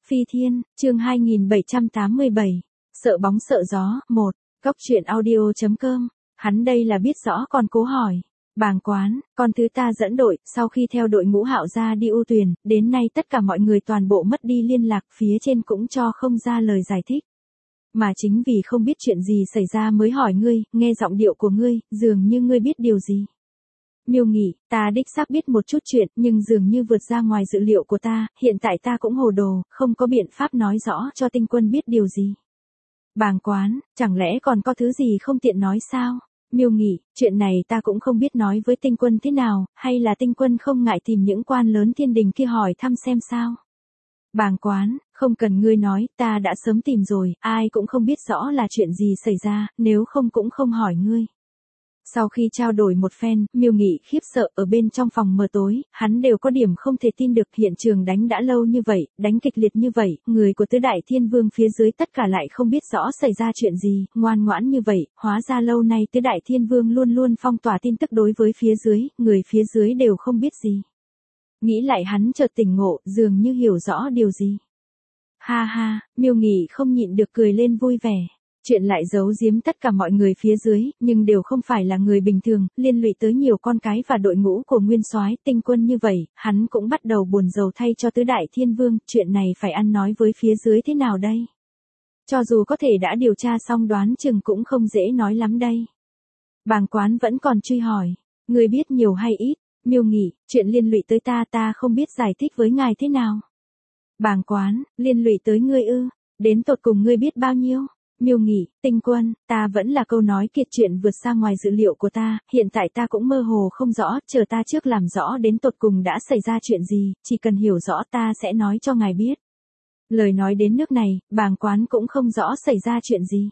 Phi Thiên, chương 2787. Sợ bóng sợ gió, 1. Cốc truyện audio.com. Hắn đây là biết rõ còn cố hỏi. Bàng Quán, con thứ ta dẫn đội, sau khi theo đội ngũ Hạo ra đi ưu tuyển, đến nay tất cả mọi người toàn bộ mất đi liên lạc, phía trên cũng cho không ra lời giải thích. Mà chính vì không biết chuyện gì xảy ra mới hỏi ngươi, nghe giọng điệu của ngươi, dường như ngươi biết điều gì. Miêu Nghị, ta đích xác biết một chút chuyện, nhưng dường như vượt ra ngoài dự liệu của ta, hiện tại ta cũng hồ đồ, không có biện pháp nói rõ cho Tinh Quân biết điều gì. Bàng Quán, chẳng lẽ còn có thứ gì không tiện nói sao? Miêu Nghị, chuyện này ta cũng không biết nói với Tinh Quân thế nào, hay là Tinh Quân không ngại tìm những quan lớn thiên đình kia hỏi thăm xem sao? Bàng Quán, không cần ngươi nói, ta đã sớm tìm rồi, ai cũng không biết rõ là chuyện gì xảy ra, nếu không cũng không hỏi ngươi. Sau khi trao đổi một phen, Miêu Nghị khiếp sợ ở bên trong phòng mờ tối, hắn đều có điểm không thể tin được hiện trường đánh đã lâu như vậy, đánh kịch liệt như vậy, người của tứ đại thiên vương phía dưới tất cả lại không biết rõ xảy ra chuyện gì, ngoan ngoãn như vậy, hóa ra lâu nay tứ đại thiên vương luôn luôn phong tỏa tin tức đối với phía dưới, người phía dưới đều không biết gì. Nghĩ lại hắn chợt tỉnh ngộ, dường như hiểu rõ điều gì. Ha ha, Miêu Nghị không nhịn được cười lên vui vẻ. Chuyện lại giấu giếm tất cả mọi người phía dưới, nhưng đều không phải là người bình thường, liên lụy tới nhiều con cái và đội ngũ của Nguyên Soái Tinh Quân như vậy, hắn cũng bắt đầu buồn rầu thay cho tứ đại thiên vương, chuyện này phải ăn nói với phía dưới thế nào đây? Cho dù có thể đã điều tra xong đoán chừng cũng không dễ nói lắm đây. Bàng Quán vẫn còn truy hỏi, người biết nhiều hay ít? Miêu Nghị, chuyện liên lụy tới ta không biết giải thích với ngài thế nào. Bàng Quán, liên lụy tới ngươi ư? Đến tột cùng ngươi biết bao nhiêu? Miêu Nghị, Tinh Quân, ta vẫn là câu nói kiệt, chuyện vượt xa ngoài dự liệu của ta, hiện tại ta cũng mơ hồ không rõ, chờ ta trước làm rõ đến tột cùng đã xảy ra chuyện gì, chỉ cần hiểu rõ ta sẽ nói cho ngài biết. Lời nói đến nước này, Bàng Quán cũng không rõ xảy ra chuyện gì.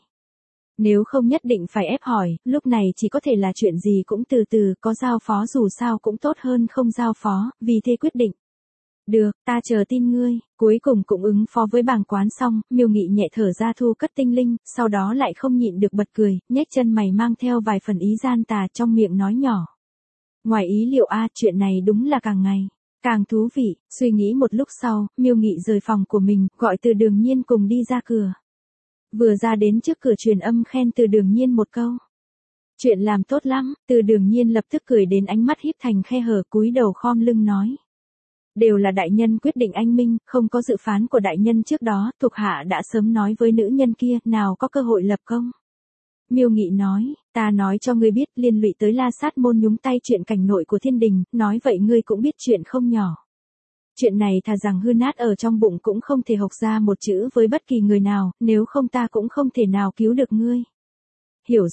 Nếu không nhất định phải ép hỏi, lúc này chỉ có thể là chuyện gì cũng từ từ, có giao phó dù sao cũng tốt hơn không giao phó, vì thế quyết định. Được, ta chờ tin ngươi, cuối cùng cũng ứng phó với Bàng Quán xong, Miêu Nghị nhẹ thở ra thu cất tinh linh, sau đó lại không nhịn được bật cười, nhếch chân mày mang theo vài phần ý gian tà trong miệng nói nhỏ. Ngoài ý liệu chuyện này đúng là càng ngày càng thú vị, suy nghĩ một lúc sau, Miêu Nghị rời phòng của mình, gọi Từ Đường Nhiên cùng đi ra cửa. Vừa ra đến trước cửa truyền âm khen Từ Đường Nhiên một câu. Chuyện làm tốt lắm, Từ Đường Nhiên lập tức cười đến ánh mắt híp thành khe hở, cúi đầu khom lưng nói. Đều là đại nhân quyết định anh minh, không có dự phán của đại nhân trước đó, thuộc hạ đã sớm nói với nữ nhân kia, nào có cơ hội lập công. Miêu Nghị nói, ta nói cho ngươi biết, liên lụy tới La Sát môn nhúng tay chuyện cảnh nội của thiên đình, nói vậy ngươi cũng biết chuyện không nhỏ. Chuyện này thà rằng hư nát ở trong bụng cũng không thể học ra một chữ với bất kỳ người nào, nếu không ta cũng không thể nào cứu được ngươi. Hiểu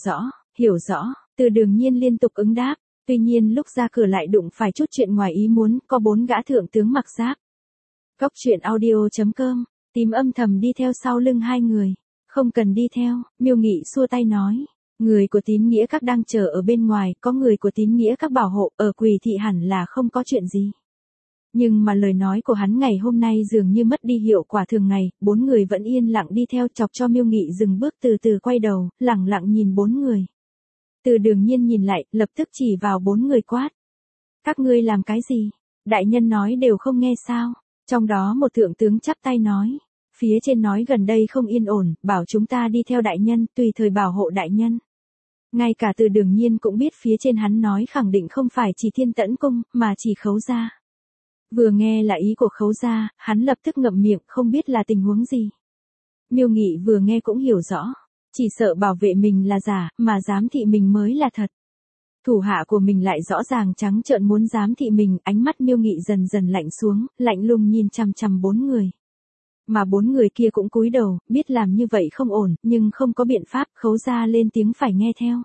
rõ, Từ Đường Nhiên liên tục ứng đáp. Tuy nhiên lúc ra cửa lại đụng phải chút chuyện ngoài ý muốn, có 4 gã thượng tướng mặc giáp. Cốc truyện audio.com, tìm âm thầm đi theo sau lưng hai người. Không cần đi theo, Miêu Nghị xua tay nói. Người của tín nghĩa các đang chờ ở bên ngoài, có người của tín nghĩa các bảo hộ, ở Quỳ Thị hẳn là không có chuyện gì. Nhưng mà lời nói của hắn ngày hôm nay dường như mất đi hiệu quả thường ngày, 4 người vẫn yên lặng đi theo, chọc cho Miêu Nghị dừng bước từ từ quay đầu, lẳng lặng nhìn 4 người. Từ Đường Nhiên nhìn lại, lập tức chỉ vào 4 người quát. Các ngươi làm cái gì? Đại nhân nói đều không nghe sao? Trong đó một thượng tướng chắp tay nói. Phía trên nói gần đây không yên ổn, bảo chúng ta đi theo đại nhân, tùy thời bảo hộ đại nhân. Ngay cả Từ Đường Nhiên cũng biết phía trên hắn nói khẳng định không phải chỉ Thiên Tẫn Cung, mà chỉ Khấu gia. Vừa nghe là ý của Khấu gia, hắn lập tức ngậm miệng, không biết là tình huống gì. Miêu Nghị vừa nghe cũng hiểu rõ. Chỉ sợ bảo vệ mình là giả, mà giám thị mình mới là thật. Thủ hạ của mình lại rõ ràng trắng trợn muốn giám thị mình, ánh mắt Miêu Nghị dần dần lạnh xuống, lạnh lùng nhìn chằm chằm 4 người. Mà 4 người kia cũng cúi đầu, biết làm như vậy không ổn, nhưng không có biện pháp, Khấu gia lên tiếng phải nghe theo.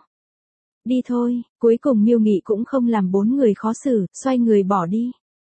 Đi thôi, cuối cùng Miêu Nghị cũng không làm 4 người khó xử, xoay người bỏ đi.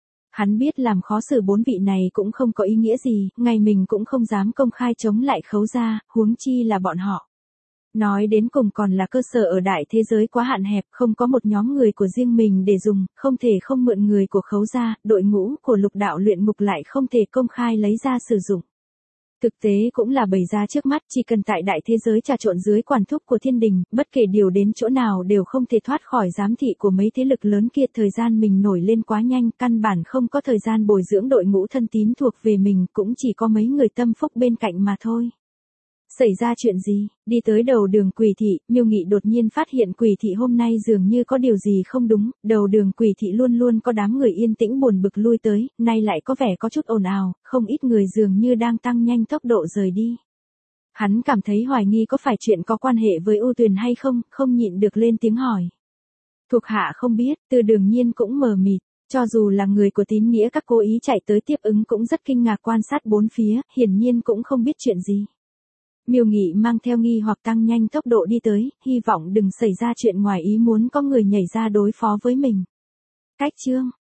Hắn biết làm khó xử 4 vị này cũng không có ý nghĩa gì, ngày mình cũng không dám công khai chống lại Khấu gia, huống chi là bọn họ. Nói đến cùng còn là cơ sở ở đại thế giới quá hạn hẹp, không có một nhóm người của riêng mình để dùng, không thể không mượn người của Khấu gia, đội ngũ của Lục đạo luyện ngục lại không thể công khai lấy ra sử dụng. Thực tế cũng là bày ra trước mắt, chỉ cần tại đại thế giới trà trộn dưới quản thúc của thiên đình, bất kể điều đến chỗ nào đều không thể thoát khỏi giám thị của mấy thế lực lớn kia. Thời gian mình nổi lên quá nhanh, căn bản không có thời gian bồi dưỡng đội ngũ thân tín thuộc về mình, cũng chỉ có mấy người tâm phúc bên cạnh mà thôi. Xảy ra chuyện gì? Đi tới đầu đường Quỳ Thị, Miêu Nghị đột nhiên phát hiện Quỳ Thị hôm nay dường như có điều gì không đúng, đầu đường Quỳ Thị luôn luôn có đám người yên tĩnh buồn bực lui tới, nay lại có vẻ có chút ồn ào, không ít người dường như đang tăng nhanh tốc độ rời đi. Hắn cảm thấy hoài nghi có phải chuyện có quan hệ với U Tuyền hay không, không nhịn được lên tiếng hỏi. Thuộc hạ không biết, Từ Đường Nhiên cũng mờ mịt. Cho dù là người của tín nghĩa các cố ý chạy tới tiếp ứng cũng rất kinh ngạc quan sát bốn phía, hiển nhiên cũng không biết chuyện gì. Miêu Nghị mang theo nghi hoặc tăng nhanh tốc độ đi tới, hy vọng đừng xảy ra chuyện ngoài ý muốn có người nhảy ra đối phó với mình. Cách chương